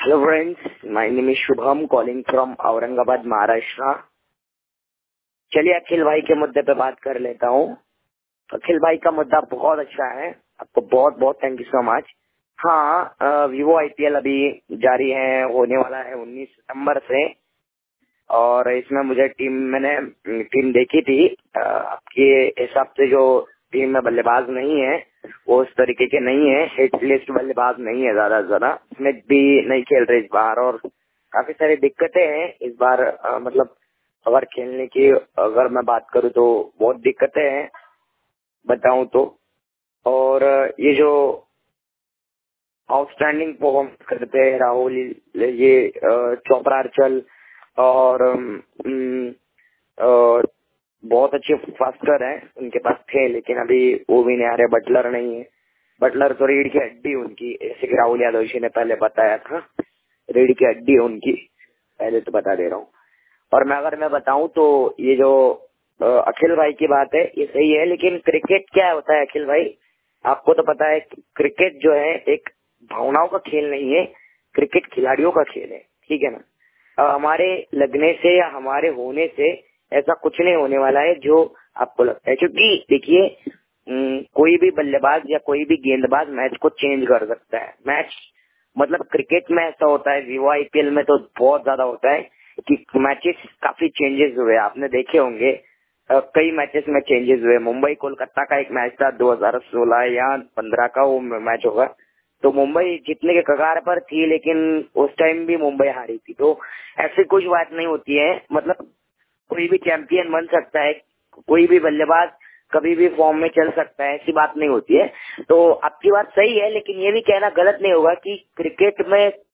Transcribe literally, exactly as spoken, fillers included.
Hello friends, my name is Shubham calling from Aurangabad Maharashtra. चलिए अखिल भाई के मुद्दे पे बात कर लेता हूँ। अखिल भाई का मुद्दा बहुत अच्छा है, आपको बहुत बहुत थैंक यू सो मच। हाँ, वीवो आईपीएल अभी जारी है, होने वाला है उन्नीस सितंबर से, और इसमें मुझे टीम मैंने टीम देखी थी। आपके हिसाब से जो टीम में बल्लेबाज नहीं है वो उस तरीके के नहीं है, हिट लिस्ट बल्लेबाज नहीं है, ज्यादा से ज्यादा स्मिथ भी नहीं खेल रहे इस बार, और काफी सारी दिक्कतें हैं इस बार। आ, मतलब अगर खेलने की अगर मैं बात करूँ तो बहुत दिक्कतें हैं बताऊं तो। और ये जो आउटस्टैंडिंग परफॉर्मेंस करते हैं राहुल, ये चोपड़ा अर्चल और अम, और बहुत अच्छे फास्टर हैं उनके पास थे, लेकिन अभी वो भी नहीं आ रहे। बटलर नहीं है, बटलर तो रीढ़ की हड्डी उनकी, जैसे कि राहुल यादव जी ने पहले बताया था, रीढ़ की हड्डी उनकी, पहले तो बता दे रहा हूँ। और मैं अगर मैं बताऊं तो ये जो अखिल भाई की बात है ये सही है, लेकिन क्रिकेट क्या होता है अखिल भाई, आपको तो पता है क्रिकेट जो है एक भावनाओं का खेल नहीं है, क्रिकेट खिलाड़ियों का खेल है, ठीक है ना। हमारे लगने से या हमारे होने से ऐसा कुछ नहीं होने वाला है जो आपको लगता है, क्योंकि देखिए कोई भी बल्लेबाज या कोई भी गेंदबाज मैच को चेंज कर सकता है। मैच मतलब क्रिकेट में ऐसा होता है, वीवो आईपीएल में तो बहुत ज्यादा होता है कि मैचेस काफी चेंजेस हुए, आपने देखे होंगे कई मैचेस में चेंजेस हुए। मुंबई कोलकाता का एक मैच था दो हज़ार सोलह या पंद्रह का, वो मैच होगा, तो मुंबई जीतने के कगार पर थी, लेकिन उस टाइम भी मुंबई हारी थी। तो ऐसी कुछ बात नहीं होती है, मतलब कोई भी चैंपियन बन सकता है, कोई भी बल्लेबाज कभी भी फॉर्म में चल सकता है, ऐसी बात नहीं होती है। तो आपकी बात सही है, लेकिन ये भी कहना गलत नहीं होगा कि क्रिकेट में